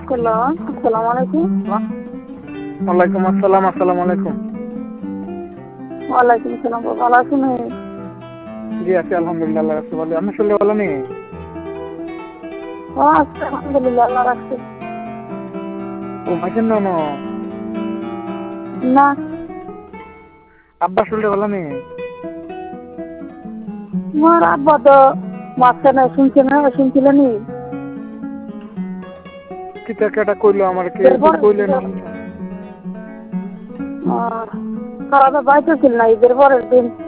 করলো। আসসালামু আলাইকুম। ওয়ালাইকুম আসসালাম। আসসালামু আলাইকুম। ওয়ালাইকুম আসসালাম। ভালো আছেন? জি আছি আলহামদুলিল্লাহ, আল্লাহ রাখছে ভালো। আপনি শুনলে ভালো নেই? ও আচ্ছা, আলহামদুলিল্লাহ, আল্লাহ রাখছে। ঘুমাইছেন না? না, আব্বা শুনলে ভালো নেই? তোমার আব্বা তো মাঝখানে শুনছিলেন। কিতা কেটা কইলো আমার কি এরপর কইলেন? তারা তো বাইতে ছিল না ঈদের পরের দিন।